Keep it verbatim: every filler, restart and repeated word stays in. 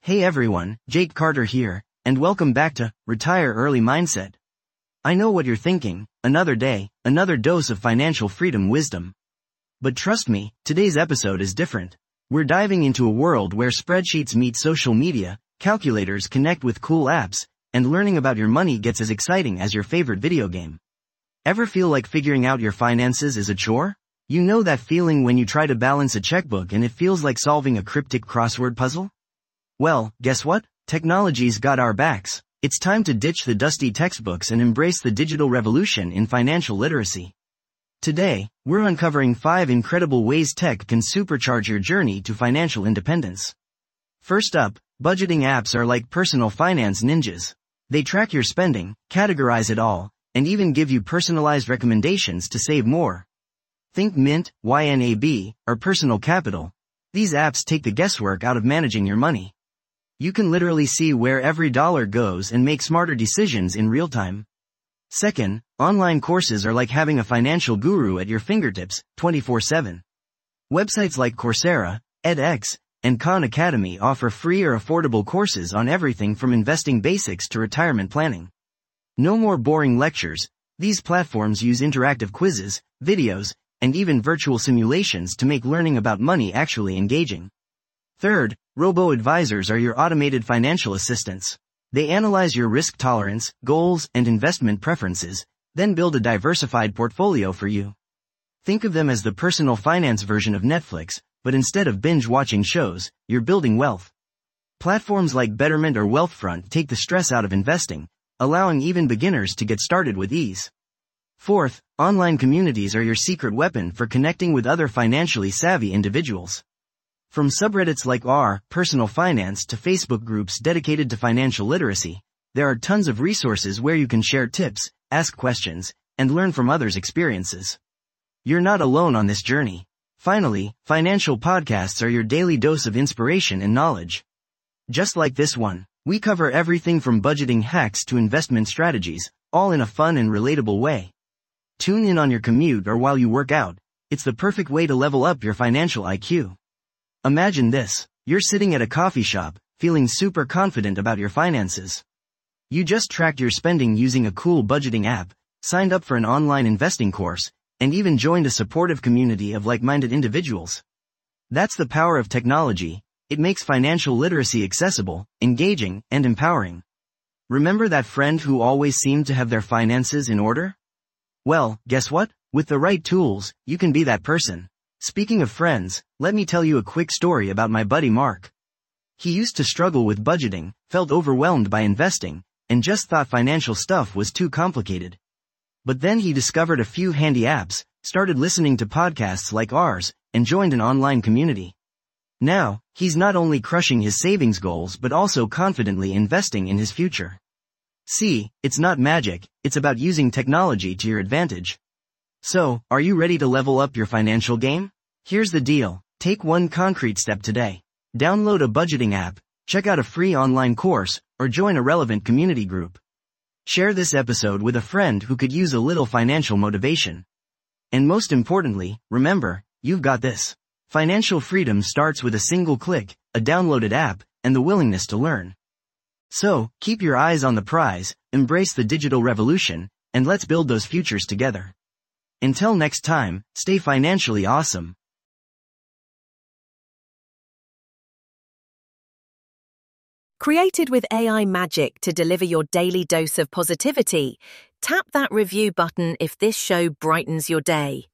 Hey everyone, Jake Carter here, and welcome back to Retire Early Mindset. I know what you're thinking, another day, another dose of financial freedom wisdom. But trust me, today's episode is different. We're diving into a world where spreadsheets meet social media, calculators connect with cool apps, and learning about your money gets as exciting as your favorite video game. Ever feel like figuring out your finances is a chore? You know that feeling when you try to balance a checkbook and it feels like solving a cryptic crossword puzzle? Well, guess what? Technology's got our backs. It's time to ditch the dusty textbooks and embrace the digital revolution in financial literacy. Today, we're uncovering five incredible ways tech can supercharge your journey to financial independence. First up, budgeting apps are like personal finance ninjas. They track your spending, categorize it all, and even give you personalized recommendations to save more. Think Mint, Y N A B, or Personal Capital. These apps take the guesswork out of managing your money. You can literally see where every dollar goes and make smarter decisions in real time. Second, online courses are like having a financial guru at your fingertips, twenty-four seven. Websites like Coursera, edX, and Khan Academy offer free or affordable courses on everything from investing basics to retirement planning. No more boring lectures. These platforms use interactive quizzes, videos, and even virtual simulations to make learning about money actually engaging. Third, robo-advisors are your automated financial assistants. They analyze your risk tolerance, goals, and investment preferences, then build a diversified portfolio for you. Think of them as the personal finance version of Netflix, but instead of binge-watching shows, you're building wealth. Platforms like Betterment or Wealthfront take the stress out of investing, allowing even beginners to get started with ease. Fourth, online communities are your secret weapon for connecting with other financially savvy individuals. From subreddits like r Personal Finance to Facebook groups dedicated to financial literacy, there are tons of resources where you can share tips, ask questions, and learn from others' experiences. You're not alone on this journey. Finally, financial podcasts are your daily dose of inspiration and knowledge. Just like this one, we cover everything from budgeting hacks to investment strategies, all in a fun and relatable way. Tune in on your commute or while you work out. It's the perfect way to level up your financial I Q. Imagine this. You're sitting at a coffee shop, feeling super confident about your finances. You just tracked your spending using a cool budgeting app, signed up for an online investing course, and even joined a supportive community of like-minded individuals. That's the power of technology. It makes financial literacy accessible, engaging, and empowering. Remember that friend who always seemed to have their finances in order? Well, guess what? With the right tools, you can be that person. Speaking of friends, let me tell you a quick story about my buddy Mark. He used to struggle with budgeting, felt overwhelmed by investing, and just thought financial stuff was too complicated. But then he discovered a few handy apps, started listening to podcasts like ours, and joined an online community. Now, he's not only crushing his savings goals but also confidently investing in his future. See, it's not magic, it's about using technology to your advantage. So, are you ready to level up your financial game? Here's the deal. Take one concrete step today. Download a budgeting app, check out a free online course, or join a relevant community group. Share this episode with a friend who could use a little financial motivation. And most importantly, remember, you've got this. Financial freedom starts with a single click, a downloaded app, and the willingness to learn. So, keep your eyes on the prize, embrace the digital revolution, and let's build those futures together. Until next time, stay financially awesome. Created with A I magic to deliver your daily dose of positivity, tap that review button if this show brightens your day.